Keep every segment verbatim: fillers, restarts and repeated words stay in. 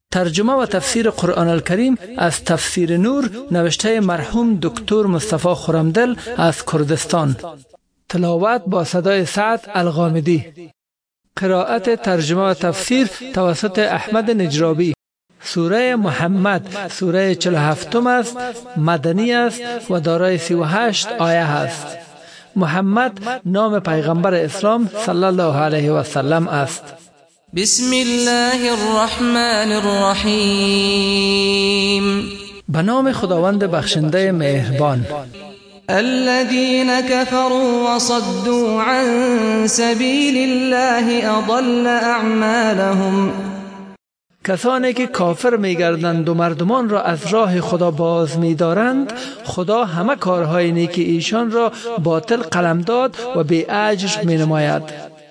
ترجمه و تفسیر قرآن الکریم از تفسیر نور نوشته مرحوم دکتر مصطفی خرمدل از کردستان. تلاوت با صدای سعد الغامدی. قرائت ترجمه و تفسیر توسط احمد نجرابی. سوره محمد سوره چهل و هفت است، مدنی است و دارای سی و هشت آیه است. محمد نام پیغمبر اسلام صلی الله علیه و سلم است. بسم الله الرحمن الرحیم. به نام خداوند بخشنده مهربان. الذين كفروا وصدوا عن سبيل الله اضل اعمالهم. کسانی که کافر می‌گردند و مردمان را از راه خدا باز می‌دارند، خدا همه کارهای نیک ایشان را باطل قلمداد و بی اجر می‌نماید.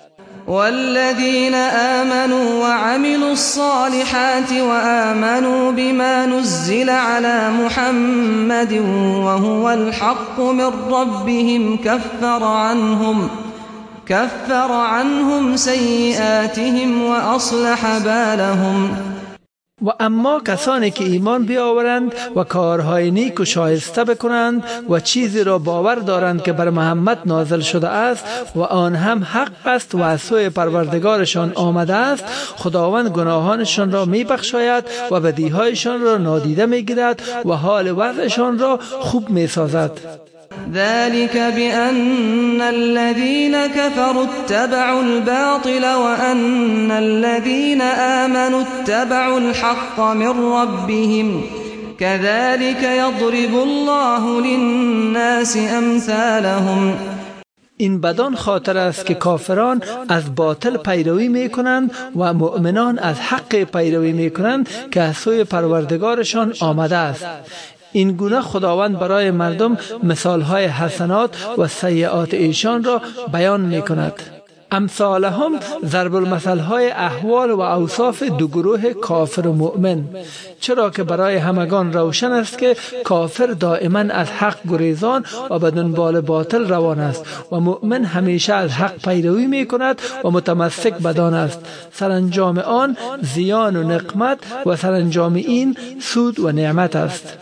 والذين آمنوا وعملوا الصالحات وآمنوا بما نزل على محمد وهو الحق من ربهم كفر عنهم كفر عنهم سيئاتهم وأصلح بالهم. و اما کسانی که ایمان بیاورند و کارهای نیک و شایسته بکنند و چیزی را باور دارند که بر محمد نازل شده است و آن هم حق است و از سوی پروردگارشان آمده است، خداوند گناهانشان را میبخشاید و بدیهایشان را نادیده میگیرد و حال وضعشان را خوب میسازد. ذلك بأن الذين كفروا اتبعوا الباطل وأن الذين آمنوا اتبعوا الحق من ربهم كذلك يضرب الله للناس أمثالهم. این بدان خاطر است که کافران از باطل پیروی می کنند و مؤمنان از حق پیروی می کنند که از سوی پروردگارشان آمده است. این گونه خداوند برای مردم مثالهای حسنات و سیئات ایشان را بیان می کند. امثالهم ضرب المثلهای احوال و اوصاف دو گروه کافر و مؤمن، چرا که برای همگان روشن است که کافر دائما از حق گریزان و به دنبال باطل روان است و مؤمن همیشه از حق پیروی می کند و متمسک بدان است. سرانجام آن زیان و نقمت و سرانجام این سود و نعمت است.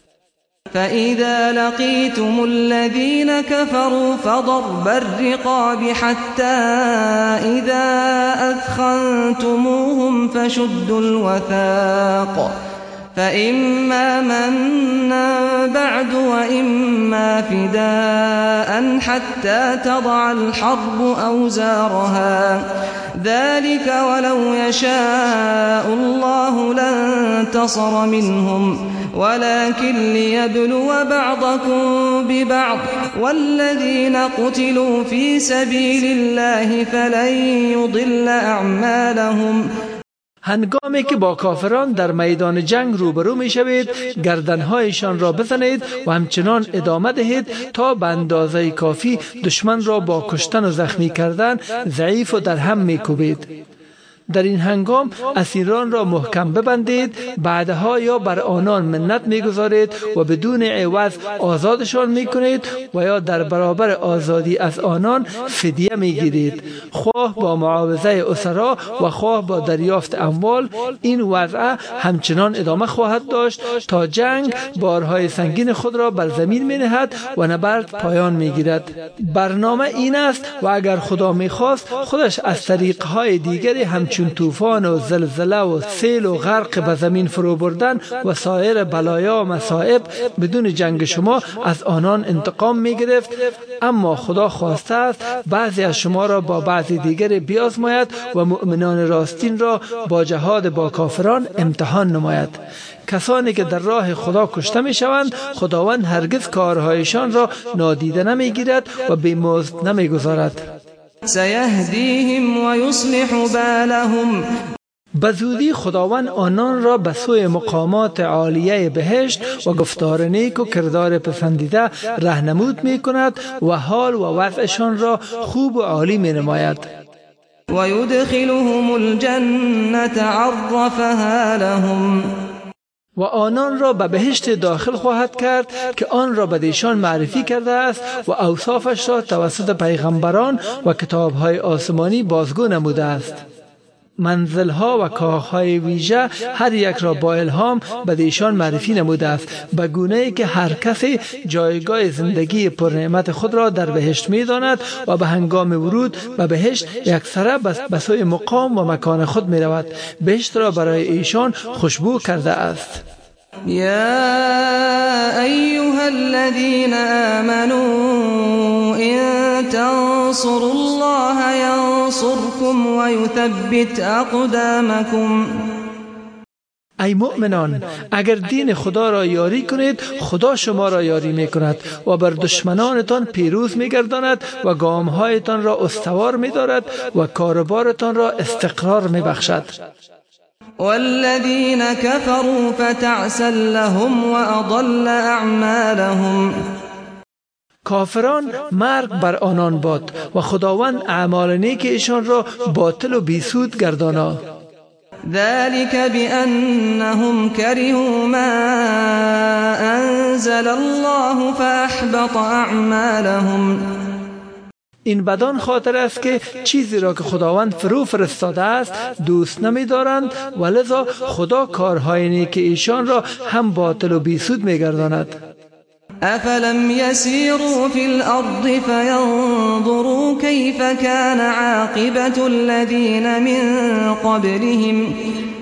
فإذا لقيتم الذين كفروا فضرب الرقاب حتى إذا أثخنتموهم فشدوا الوثاق فإما منا بعد وإما فداء حتى تضع الحرب أوزارها ذلك ولو يشاء الله لانتصر منهم ولكن ليبلو بعضكم ببعض والذين قتلوا في سبيل الله فلن يضل أعمالهم. هنگامی که با کافران در میدان جنگ روبرو می شوید، گردنهایشان را بزنید و همچنان ادامه دهید تا به اندازه کافی دشمن را با کشتن و زخمی کردن ضعیف و در هم می کوبید. در این هنگام اسیران را محکم ببندید، بعدها یا بر آنان منت میگذارید و بدون عوض آزادشان میکنید و یا در برابر آزادی از آنان فدیه میگیرید، خواه با معاوضه اسرا و خواه با دریافت اموال. این وضع همچنان ادامه خواهد داشت تا جنگ بارهای سنگین خود را بر زمین مینهد و نبرد پایان میگیرد. برنامه این است و اگر خدا میخواست خودش از طریقهای دیگری هم چون طوفان و زلزله و سیل و غرق به زمین فرو بردن و سایر بلایا و مصائب بدون جنگ شما از آنان انتقام می گرفت، اما خدا خواسته است بعضی از شما را با بعضی دیگر بیازماید و مؤمنان راستین را با جهاد با کافران امتحان نماید. کسانی که در راه خدا کشته می شوند، خداوند هرگز کارهایشان را نادیده نمی گیرد و بی‌مزد نمی گذارد. سيهديهم ويصلح بالهم. بزودی خداوند آنان را به سوی مقامات عالیه بهشت و گفتار نیک و کردار پسندیده راهنمود می کند و حال و وضعشان را خوب و عالی می نماید. ويدخلهم الجنة عرفها لهم. و آنان را به بهشت داخل خواهد کرد که آن را به ایشان معرفی کرده است و اوصافش را توسط پیغمبران و کتابهای آسمانی بازگو نموده است. منزلها و کاخهای ویژه هر یک را با الهام به ایشان معرفی نموده است، به گونه‌ای که هر کسی جایگاه زندگی پرنعمت خود را در بهشت می‌داند و به هنگام ورود به بهشت یکسره به سوی مقام و مکان خود می‌رود. بهشت را برای ایشان خوشبو کرده است. يا أيها الذين آمنوا إن تنصروا الله ينصركم ويثبت أقدامكم. ای مؤمنان، اگر دین خدا را یاری کنید خدا شما را یاری می کند و بر دشمنانتان پیروز می گرداند و گامهایتان را استوار می دارد و کاربارتان را استقرار می بخشد. والذين كفروا فتعسا لهم وأضل أعمالهم. کافران مرگ بر آنان باد و خداوند اعمال نیک ایشان را باطل و بیسود گردانا. ذلك بأنهم كرهوا ما أنزل الله فأحبط أعمالهم. این بدان خاطر است که چیزی را که خداوند فرو فرستاده است دوست نمی دارند و لذا خدا کارهای نیک ایشان را هم باطل و بیسود می گرداند. أفلم يسيروا في الأرض فينظروا كيف كان عاقبة الذين من قبلهم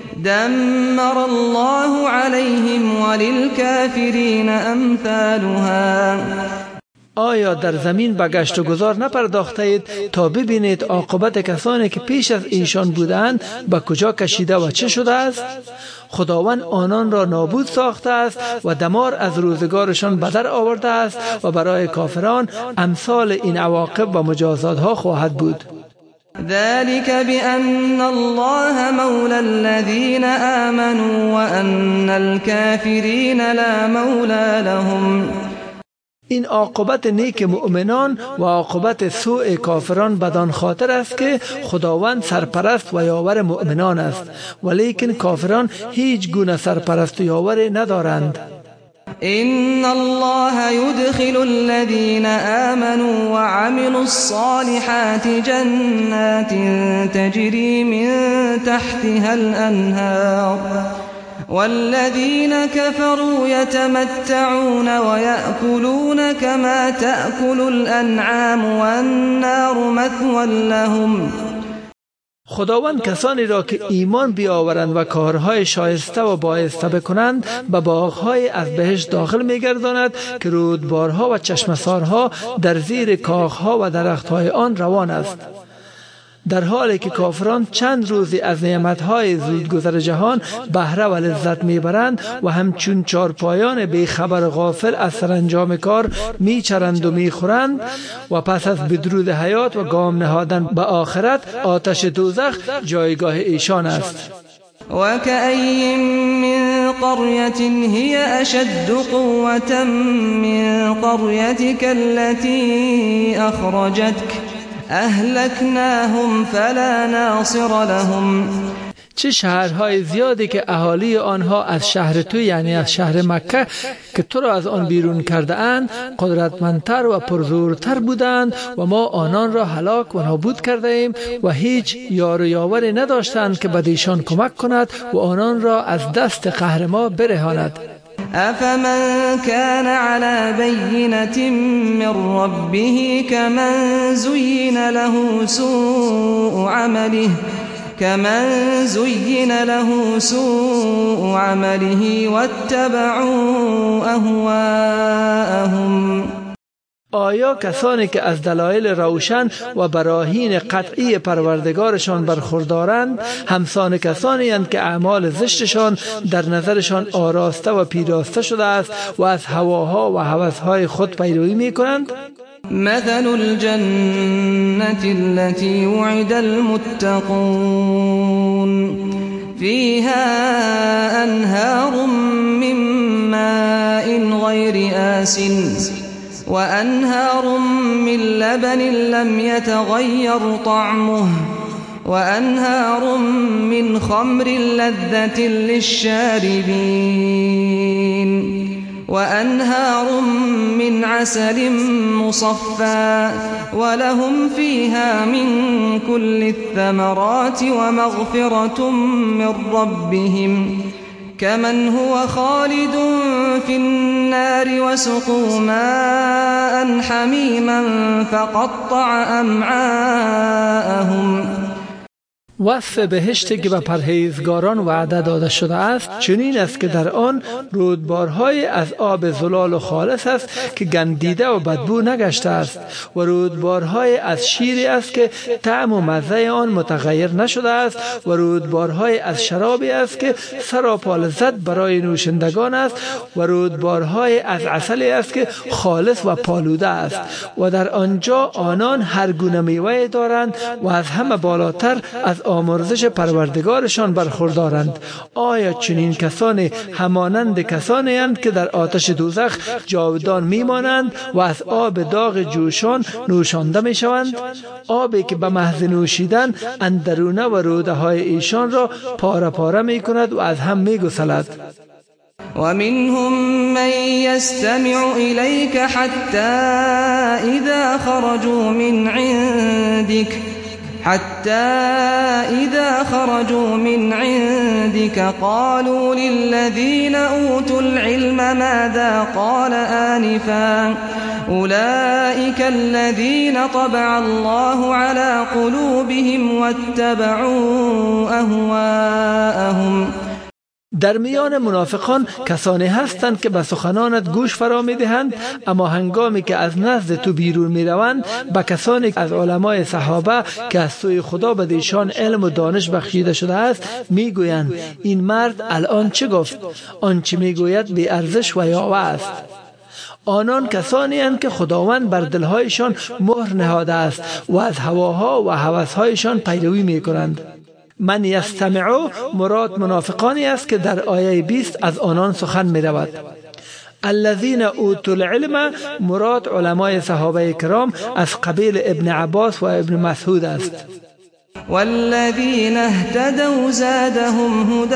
دمر الله عليهم وللكافرين أمثالها. آیا در زمین به گشت و گذار نپرداخته اید تا ببینید عاقبت کسانی که پیش از ایشان بودند به کجا کشیده و چه شده است؟ خداوند آنان را نابود ساخته است و دمار از روزگارشان بدر آورده است و برای کافران امثال این عواقب و مجازات ها خواهد بود. ذلك بأن الله مولى الذين آمنوا وأن الكافرين لا مولى لهم. این عاقبت نیک مؤمنان و عاقبت سوء کافران بدان خاطر است که خداوند سرپرست و یاور مؤمنان است، ولیکن کافران هیچ گونه سرپرست و یاور ندارند. إن الله يدخل الذين آمنوا وعملوا الصالحات جنات تجري من تحتها الأنهار والذين كفروا يتمتعون ويأكلون كما تأكل الأنعام والنار مثوى لهم. خداوند کسانی را که ایمان بیاورند و کارهای شایسته و بایسته بکنند به باغهای از بهشت داخل می‌گرداند که رودبارها و چشمسارها در زیر کاخها و درختهای آن روان است. در حالی که کافران چند روزی از نعمتهای زودگذر جهان بهره و لذت میبرند و همچون چارپایان بیخبر غافل از سرانجام کار میچرند و میخورند و پس از بدرود حیات و گام نهادن به آخرت آتش دوزخ جایگاه ایشان است. وكأي من قرية هي أشد قوة من قريتك التي أخرجتك اهلكناهم فلا ناصر لهم. چه شهرهای زیادی که اهالی آنها از شهر تو یعنی از شهر مکه که تو را از آن بیرون کرده اند قدرتمندتر و پرزورتر بودند و ما آنان را هلاک و نابود کرده ایم و هیچ یار و یاوری نداشتند که به ایشان کمک کند و آنان را از دست قهر ما برهاند. أفمن كان على بينة من ربه كمن زين له سوء عمله كمن زين له سوء عمله واتبعوا أهواءهم. آیا کسانی که از دلایل روشن و براهین قطعی پروردگارشان برخوردارند همسان کسانی اند که اعمال زشتشان در نظرشان آراسته و پیراسته شده است و از هواها و هوسهای خود پیروی می کنند؟ مثل الجنة التي وعد المتقون فيها أنهار من ماء غير آسن وأنهار من لبن لم يتغير طعمه وأنهار من خمر لذة للشاربين وأنهار من عسل مصفى ولهم فيها من كل الثمرات ومغفرة من ربهم كمن هو خالد في النار وسقوا ماء حميما فقطع أمعاءهم. وصف بهشتی که به پرهیزگاران وعده داده شده است چنین است که در آن رودبارهای از آب زلال و خالص است که گندیده و بدبو نگشته است و رودبارهای از شیری است که طعم و مزه آن متغیر نشده است و رودبارهای از شرابی است که سراپا لذت برای نوشندگان است و رودبارهای از عسلی است که خالص و پالوده است و در آنجا آنان هر گونه میوه دارند و از همه بالاتر از آمرزش پروردگارشان برخوردارند. آیا چنین کسان همانند کسانی اند که در آتش دوزخ جاودان میمانند و از آب داغ جوشان نوشانده میشوند؟ آبی که به محض نوشیدن اندرونه و روده های ایشان را پاره پاره میکند و از هم میگسلد. ومنهم من يستمع إليك حتى إذا خرجوا من عندك حتى إذا خرجوا من عندك قالوا للذين أوتوا العلم ماذا قال آنفا أولئك الذين طبع الله على قلوبهم واتبعوا أهواءهم. در میان منافقان کسانی هستند که به سخنانت گوش فرا می‌دهند، اما هنگامی که از نزد تو بیرون می‌روند به کسانی از علمای صحابه که از سوی خدا به ایشان علم و دانش بخشیده شده است میگویند این مرد الان چه گفت؟ آنچه میگوید بی ارزش و یاوه است. آنان کسانی اند که خداوند بر دلهایشان مهر نهاده است و از هواها و هوسهایشان پیروی می‌کنند. من یستمعو مراد منافقانی است که در آیه بیست از آنان سخن می رود. الذین اوتوا العلم مراد علمای صحابه کرام از قبیل ابن عباس و ابن مسعود است. والذین اهتدوا زادهم هدى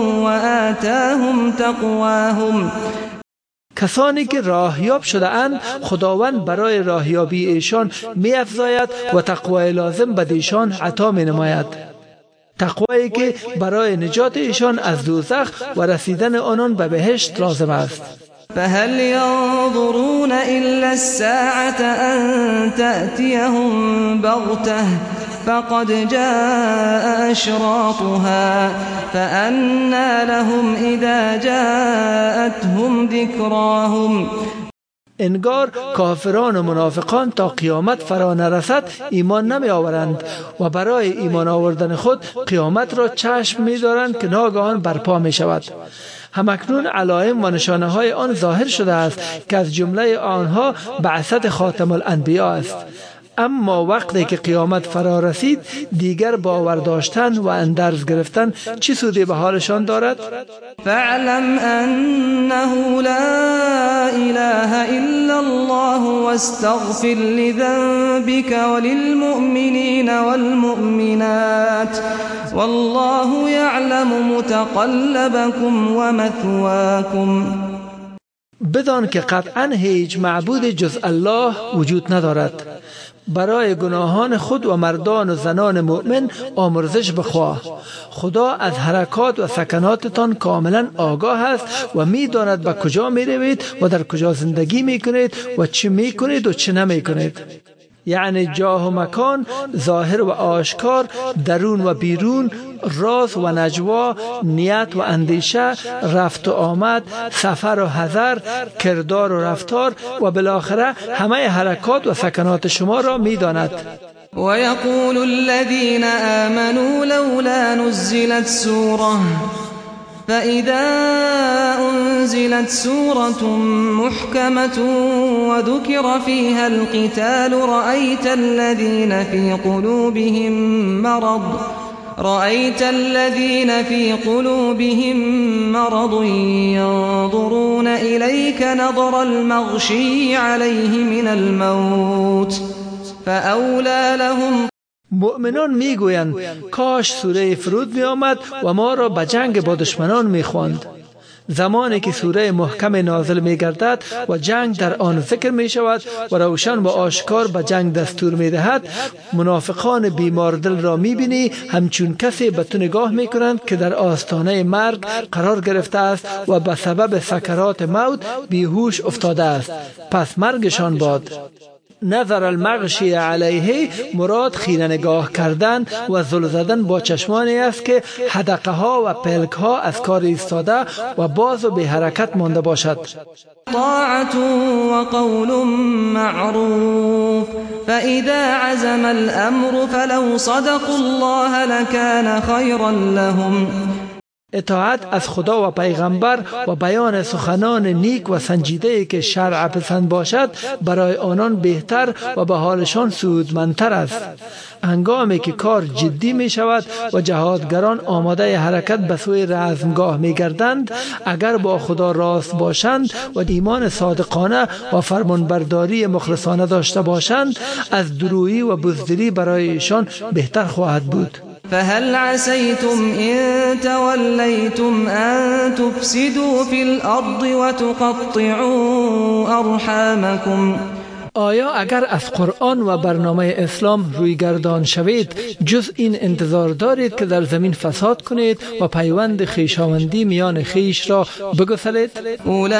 وآتاهم تقواهم. کسانی که راهیاب شده اند خداوند برای راهیابی ایشان می افزاید و تقوای لازم به ایشان عطا می نماید. تقوایی که برای نجات ایشان از دوزخ و رسیدن آنان به بهشت لازم است. فهل ينظرون إلا الساعة أن تأتيهم بغتة فقد جاء أشراطها فأنى لهم إذا جاءتهم ذكراهم. انگار کافران و منافقان تا قیامت فرا نرسد ایمان نمی آورند و برای ایمان آوردن خود قیامت را چشم می دارند که ناگهان برپا می شود. همکنون علائم و نشانه های آن ظاهر شده است که از جمله آنها بعثت خاتم الانبیا است. اما وقتی که قیامت فرا رسید دیگر باور داشتن و اندرز گرفتن چه سودی به حالشان دارد؟ فاعلم انه لا اله الا الله واستغفر لذنبك وللمؤمنین والمؤمنات والله يعلم متقلبكم ومثواكم. بدان که قطعا هیچ معبود جز الله وجود ندارد. برای گناهان خود و مردان و زنان مؤمن آمرزش بخواه. خدا از حرکات و سکناتتان کاملا آگاه است و می داند به کجا می روید و در کجا زندگی می کنید و چه می کنید و چه نمی کنید. یعنی جاه و مکان، ظاهر و آشکار، درون و بیرون، راز و نجوا، نیت و اندیشه، رفت و آمد، سفر و حضر، کردار و رفتار و بالاخره همه حرکات و سکنات شما را می داند. ويقول الذين آمنوا لولا نزلت سورة فإذا أنزلت سورة محكمة وذكر فيها القتال رأيت الذين في قلوبهم مرض رأيت الذين في قلوبهم مرض ينظرون إليك نظر المغشي عليه من الموت فأولى لهم. مؤمنان میگویند کاش سوره فرود می آمد و ما را به جنگ با دشمنان می خواند. زمانی که سوره محکم نازل می گردد و جنگ در آن ذکر می شود و روشن و آشکار به جنگ دستور می دهد، منافقان بیمار دل را می بینی همچون کسی به تو نگاه می کنند که در آستانه مرگ قرار گرفته است و به سبب سکرات موت بیهوش افتاده است، پس مرگشان باد. نظر المغشی علیه مراد خیره نگاه کردن و زل زدن با چشمانی است که حدقه ها و پلک ها از کار ایستاده و باز و به حرکت مانده باشد. طاعت و قول معروف فاذا عزم الامر فلو صدقوا الله لكان خيرا لهم. اطاعت از خدا و پیغمبر و بیان سخنان نیک و سنجیده که شرع پسند باشد برای آنان بهتر و به حالشان سودمندتر است. هنگامی که کار جدی می شود و جهادگران آماده حرکت به سوی رزمگاه می گردند، اگر با خدا راست باشند و ایمان صادقانه و فرمانبرداری مخلصانه داشته باشند، از درویی و بزدلی برای ایشان بهتر خواهد بود. فهل عسيتم إن توليتم أن تفسدوا في الأرض وتقطعوا أرحامكم. آیا اگر از قرآن و برنامه اسلام روی گردان شوید جز این انتظار دارید که در زمین فساد کنید و پیوند خویشاوندی میان خویش را بگسلید؟ اولئک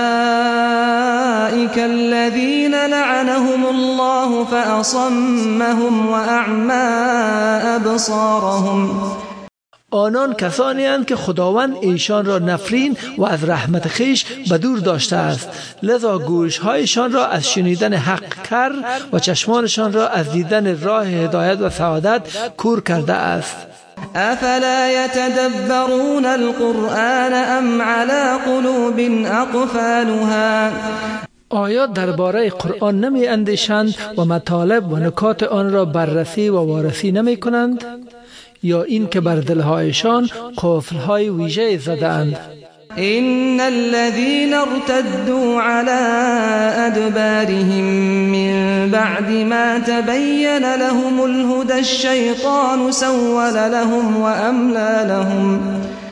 الذین لعنهم الله فاصمهم واعمی ابصارهم. آنان کسانی اند که خداوند ایشان را نفرین و از رحمت خیش بدور داشته است، لذا گوشهایشان را از شنیدن حق کر و چشمانشان را از دیدن راه هدایت و سعادت کور کرده است. افلا يتدبرون القرآن ام على قلوب اقفالها. آیا درباره قرآن نمی اندیشند و مطالب و نکات آن را بررسی و وارسی نمی کنند؟ یا این که بر دلهایشان قفلهای ویژه زدند؟ ان الذين ارتدوا على ادبارهم من بعد ما تبين لهم الهدى الشيطان سول لهم واملى لهم.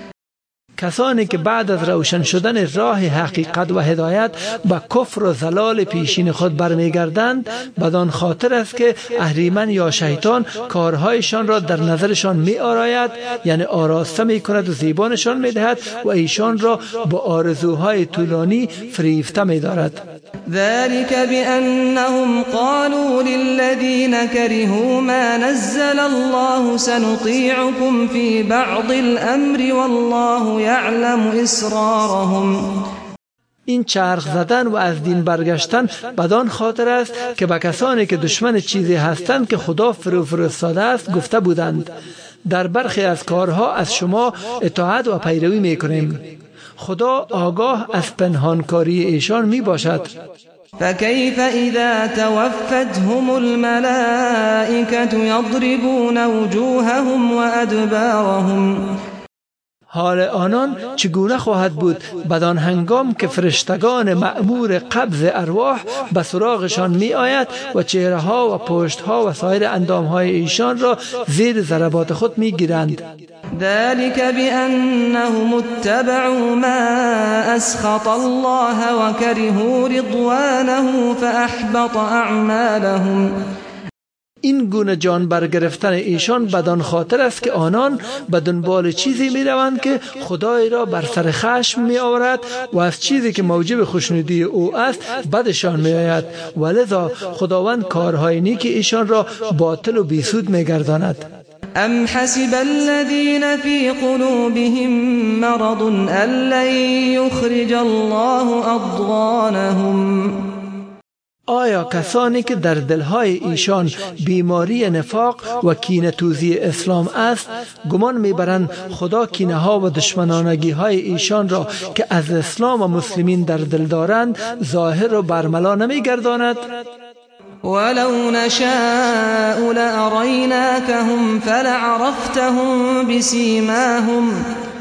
کسانی که بعد از روشن شدن راه حقیقت و هدایت به کفر و ضلال پیشین خود برمیگردند، بدان خاطر است که اهریمن یا شیطان کارهایشان را در نظرشان می آراید، یعنی آراسته می کند و زیبانشان می دهد و ایشان را با آرزوهای طولانی فریفته می دارد. ذلك بأنهم قالوا للذين كرهوا ما نزل الله سنطيعكم في بعض الأمر والله يعلم إسرارهم. این چرخ زدن و از دین برگشتن بدان خاطر است که به کسانی که دشمن چیزی هستند که خدا فرو فرستاده است گفته بودند در برخی از کارها از شما اطاعت و پیروی می کنیم. خدا آگاه از پنهانکاری ایشان می باشد. فكيف اذا توفتهم الملائكة يضربون وجوههم وادبارهم. حال آنان چگونه خواهد بود بدان هنگام که فرشتگان مأمور قبض ارواح به سراغشان می آید و چهره ها و پشت ها و سایر اندام های ایشان را زیر ضربات خود می گیرند. ذلك بأنهم اتبعوا ما أسخط الله وكرهوا رضوانه فأحبط أعمالهم. این گونه جان برگرفتن ایشان بدان خاطر است که آنان به دنبال چیزی می روند که خدای را بر سر خشم می آورد و از چیزی که موجب خوشنودی او است بدشان می آید و لذا خداوند کارهای نیک ایشان را باطل و بیسود می گرداند. ام حسب الذين في قلوبهم مرض ان لن يخرج الله اضغانهم. آیا کسانی که در دلهای ایشان بیماری نفاق و کینه‌توزی اسلام است گمان میبرند خدا کینه ها و دشمنانگی های ایشان را که از اسلام و مسلمین در دل دارند ظاهر و برملا نمیگرداند؟ ولو نشاء لأريناكهم فلعرفتهم بسيماهم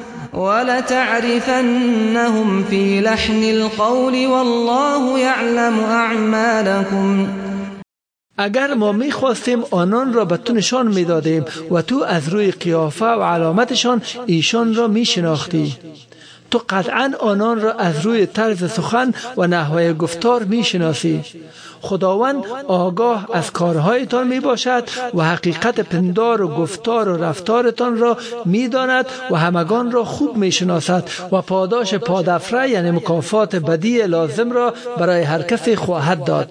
ولتعرفنهم في لحن القول والله يعلم أعمالكم. اگر ما میخواستیم آنان را به تو نشان میدادیم و تو از روی قیافه و علامتشان ایشان را میشناختی. تو قطعا آنان را از روی طرز سخن و نحوه گفتار می شناسی. خداوند آگاه از کارهایتان می باشد و حقیقت پندار و گفتار و رفتارتان را می داند و همگان را خوب می شناسد و پاداش پادافره یعنی مکافات بدی لازم را برای هر کسی خواهد داد.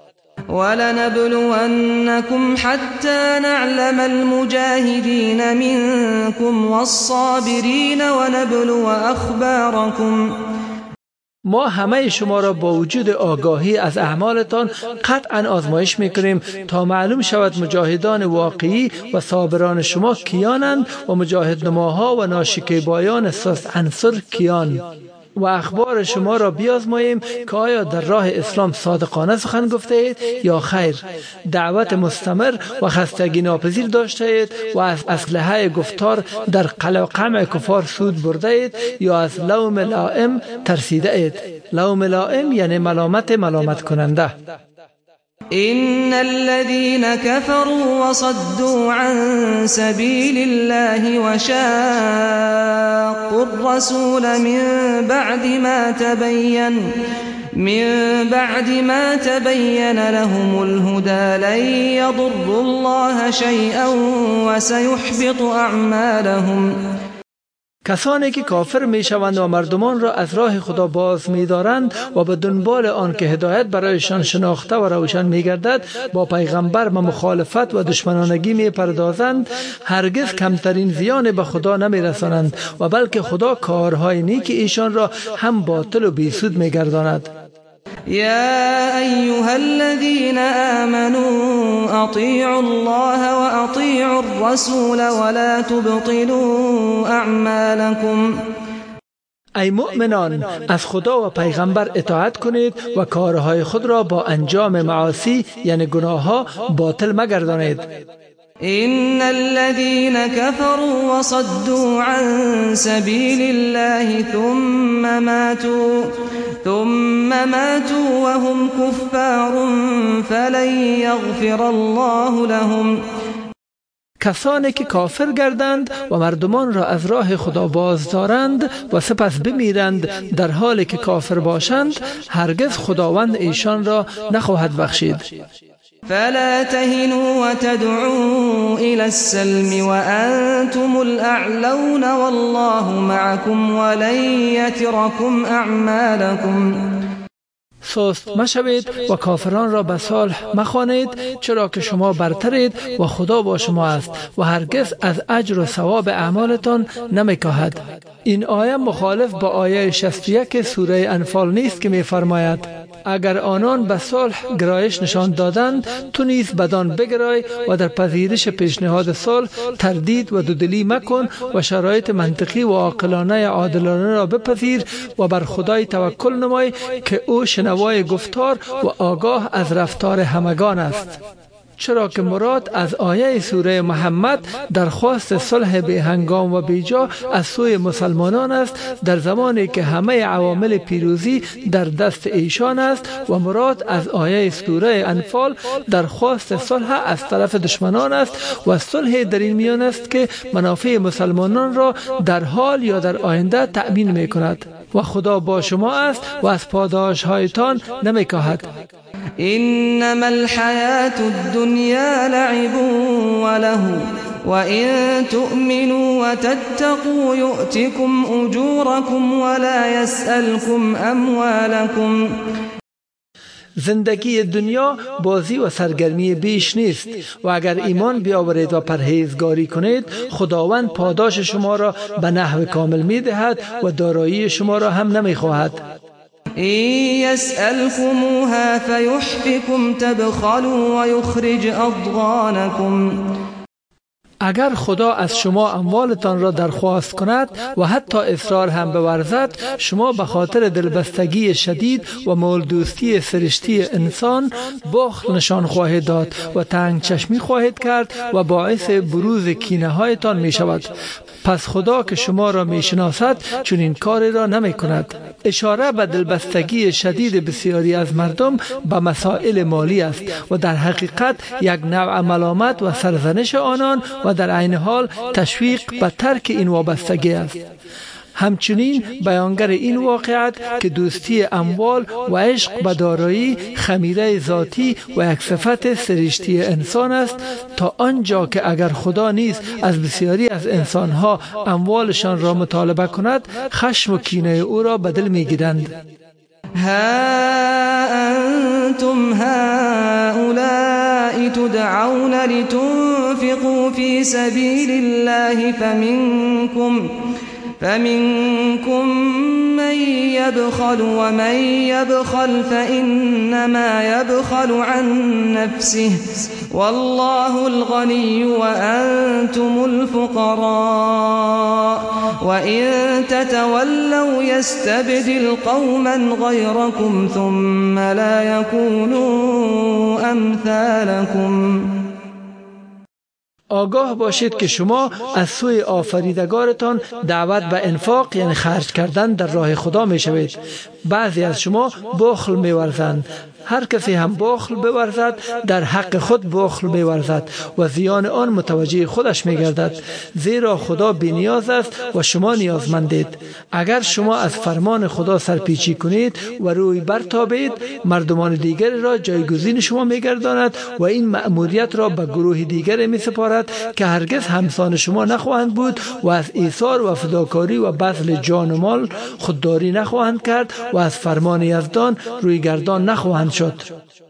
وَلَنَبْلُوَنَّكُمْ حَتَّى نَعْلَمَ الْمُجَاهِدِينَ مِنكُمْ وَالصَّابِرِينَ وَنَبْلُوَ أَخْبَارَكُمْ. ما همه شما را با وجود آگاهی از اعمالتان قطعا آزمایش میکنیم تا معلوم شود مجاهدان واقعی و صابران شما کیانند و مجاهد نماها و ناشکیبایان سست عنصر کیان، و اخبار شما را بیازماییم که آیا در راه اسلام صادقانه سخن گفته اید یا خیر، دعوت مستمر و خستگی ناپذیر داشته اید و از اسلحه گفتار در قلع و قمع کفار سود برده اید یا از لوم لائم ترسیده اید. لوم لائم یعنی ملامت ملامت کننده. إن الذين كفروا وصدوا عن سبيل الله وشاقوا الرسول من بعد ما تبين من بعد ما تبين لهم الهدى لن يضروا الله شيئا وسيحبط أعمالهم. کسانی که کافر می شوند و مردمان را از راه خدا باز می دارند و به دنبال آن که هدایت برایشان شناخته و روشن می گردد با پیغمبر و مخالفت و دشمنانگی می پردازند، هرگز کمترین زیان به خدا نمی رسانند و بلکه خدا کارهای نیک ایشان را هم باطل و بیسود می گرداند. يا أيها الذين آمنوا أطيعوا الله وأطيعوا الرسول ولا تبطلوا أعمالكم. ای مؤمنان، از خدا و پیغمبر اطاعت کنید و کارهای خود را با انجام معاصی یعنی گناه ها باطل مگردانید. إن الذين كفروا وصدوا عن سبيل الله ثم ماتوا ثم ماتوا وهم كفار فلن يغفر الله لهم. کسانی که کافر گردند و مردمان را از راه خدا باز دارند و سپس بمیرند در حالی که کافر باشند، هرگز خداوند ایشان را نخواهد بخشید. فلا تهنوا وتدعوا إلى السلم وأنتم الأعلون والله معكم ولن يتركم أعمالكم. سست مشوید و کافران را به صلح مخوانید، چرا که شما برترید و خدا با شما است و هرگز از اجر و ثواب اعمالتان نمیکاهد. این آیه مخالف با آیه شصت و یک سوره انفال نیست که می‌فرماید اگر آنان به صلح گرایش نشان دادند تو نیز بدان بگرای و در پذیرش پیشنهاد صلح تردید و دودلی مکن و شرایط منطقی و عاقلانه عادلانه را بپذیر و بر خدای توکل نمای که او شنوای گفتار و آگاه از رفتار همگان است. چرا که مراد از آیه سوره محمد درخواست صلح به هنگام و بیجا از سوی مسلمانان است در زمانی که همه عوامل پیروزی در دست ایشان است و مراد از آیه سوره انفال درخواست صلح از طرف دشمنان است و صلح در این میان است که منافع مسلمانان را در حال یا در آینده تأمین می کند و خدا با شما است و از پاداش هایتان نمی کاهد. إنما الحياة الدنيا لعب وله وإن تؤمنوا وتتقوا يؤتكم أجوركم ولا يسألكم أموالكم. زندگی دنیا بازی و سرگرمی بیش نیست و اگر ایمان بیاورید و پرهیزگاری کنید خداوند پاداش شما را به نحو کامل می دهد و دارایی شما را هم نمی خواهد. إن يسألكموها فيحفكم تبخلوا ويخرج أضغانكم. اگر خدا از شما اموالتان را درخواست کند و حتی اصرار هم بورزد، شما به خاطر دلبستگی شدید و مولدوستی سرشتی انسان بخل نشان خواهید داد و تنگ چشمی خواهید کرد و باعث بروز کینه هایتان می شود. پس خدا که شما را می شناسد چون این کاری را نمی کند. اشاره به دلبستگی شدید بسیاری از مردم به مسائل مالی است و در حقیقت یک نوع ملامت و سرزنش آنان و در عین حال تشویق به ترک این وابستگی است. همچنین بیانگر این واقعیت که دوستی اموال و عشق به دارایی خمیره ذاتی و یک صفت سرشتی انسان است، تا آنجا که اگر خدا نیز از بسیاری از انسانها اموالشان را مطالبه کند، خشم و کینه او را به دل می‌گیرند. ها أنتم هؤلاء تدعون لتنفقوا في سبيل الله فمنكم فمنكم من يبخل ومن يبخل فإنما يبخل عن نفسه والله الغني وأنتم الفقراء وإن تتولوا يستبدل قوما غيركم ثم لا يكونوا أمثالكم. آگاه باشید که شما از سوی آفریدگارتان دعوت به انفاق یعنی خرج کردن در راه خدا می شوید. بعضی از شما بخل می ورزند. هر کسی هم بخل بورزد در حق خود بخل می‌ورزد و زیان آن متوجه خودش می‌گردد، زیرا خدا بی‌نیاز است و شما نیازمندید. اگر شما از فرمان خدا سرپیچی کنید و روی برتابید، مردمان دیگر را جایگزین شما می‌گرداند و این مأموریت را به گروه دیگر می‌سپارد که هرگز همسان شما نخواهند بود و از ایثار و فداکاری و بذل جان و مال خودداری نخواهند کرد و از فرمان یزدان روی گردان نخواهند شد.